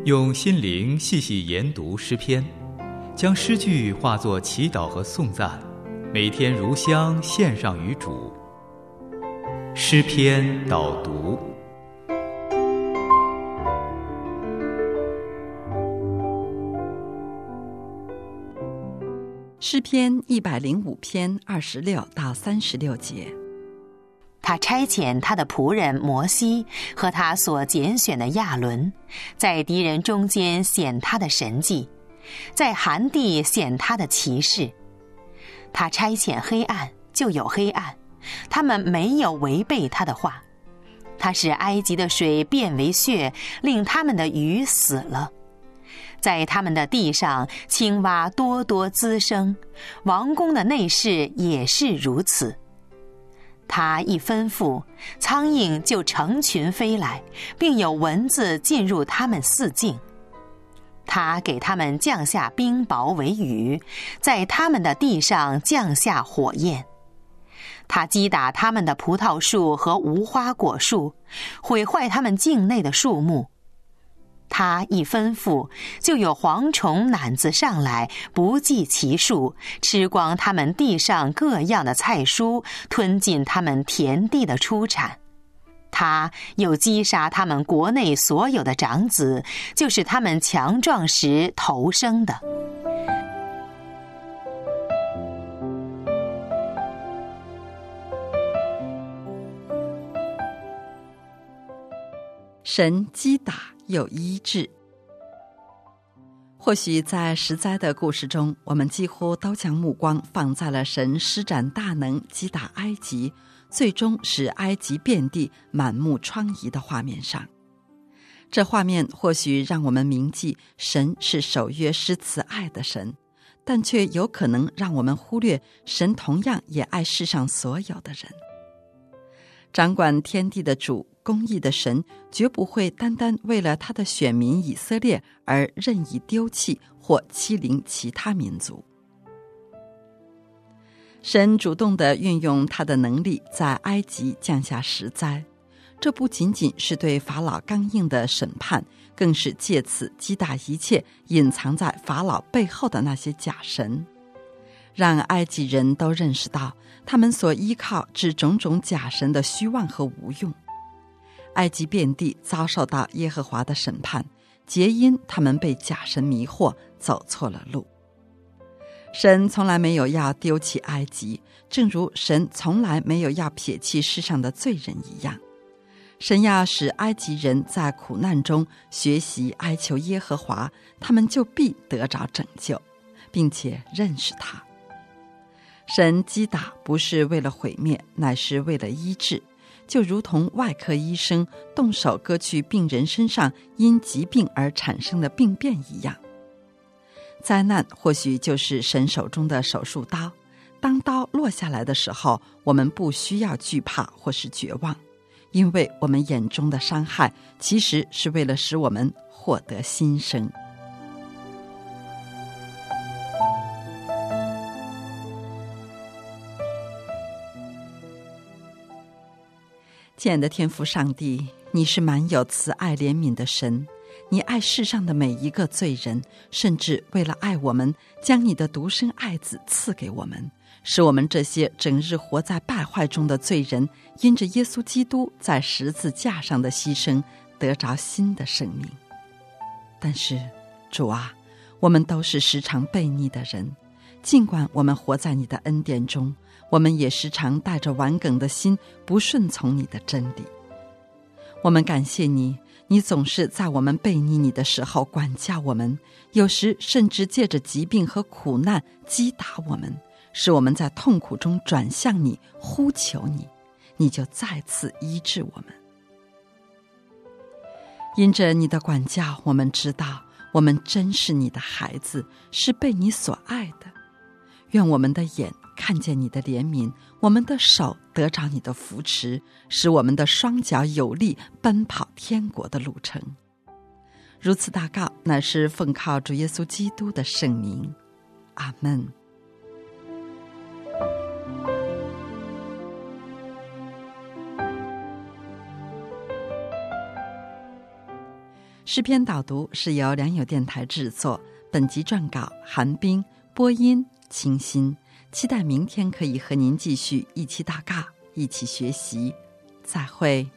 用心灵细细研读诗篇，将诗句化作祈祷和颂赞，每天如香献上于主。诗篇导读。 诗篇105篇26到36节。 他差遣他的仆人摩西和他所拣选的亚伦，在敌人中间显他的神迹，在寒地显他的奇事。他差遣黑暗，就有黑暗，他们没有违背他的话。他使埃及的水变为血，令他们的鱼死了。在他们的地上，青蛙多多滋生，王宫的内室也是如此。他一吩咐，苍蝇就成群飞来，并有蚊子进入他们四境。他给他们降下冰雹为雨，在他们的地上降下火焰。他击打他们的葡萄树和无花果树，毁坏他们境内的树木。他一吩咐，就有蝗虫赧子上来，不计其数，吃光他们地上各样的菜蔬，吞尽他们田地的出产。他又击杀他们国内所有的长子，就是他们强壮时头生的。 神击打又医治。或许在十灾的故事中，我们几乎都将目光放在了神施展大能击打埃及，最终使埃及遍地满目疮痍的画面上。这画面或许让我们铭记神是守约施慈爱的神，但却有可能让我们忽略神同样也爱世上所有的人。掌管天地的主，公义的神，绝不会单单为了他的选民以色列而任意丢弃或欺凌其他民族。神主动地运用他的能力，在埃及降下十灾，这不仅仅是对法老刚硬的审判，更是借此击打一切隐藏在法老背后的那些假神，让埃及人都认识到他们所依靠之种种假神的虚妄和无用。埃及遍地遭受到耶和华的审判，皆因他们被假神迷惑，走错了路。神从来没有要丢弃埃及，正如神从来没有要撇弃世上的罪人一样。神要使埃及人在苦难中学习哀求耶和华，他们就必得着拯救，并且认识他。神击打不是为了毁灭，乃是为了医治，就如同外科医生动手割去病人身上因疾病而产生的病变一样。灾难或许就是神手中的手术刀，当刀落下来的时候，我们不需要惧怕或是绝望，因为我们眼中的伤害其实是为了使我们获得新生。亲爱的天父上帝，你是满有慈爱怜悯的神，你爱世上的每一个罪人，甚至为了爱我们，将你的独生爱子赐给我们，使我们这些整日活在败坏中的罪人，因着耶稣基督在十字架上的牺牲，得着新的生命。但是主啊，我们都是时常悖逆的人，尽管我们活在你的恩典中，我们也时常带着顽梗的心，不顺从你的真理。我们感谢你，你总是在我们悖逆你的时候管教我们，有时甚至借着疾病和苦难击打我们，使我们在痛苦中转向你，呼求你，你就再次医治我们。因着你的管教，我们知道我们真是你的孩子，是被你所爱的。愿我们的眼看见你的怜悯，我们的手得着你的扶持，使我们的双脚有力奔跑天国的路程。如此祷告，乃是奉靠主耶稣基督的圣名。阿们。 诗篇导读是由良友电台制作，本集撰稿韩冰，播音清新。期待明天可以和您继续一起祷告，一起学习。再会。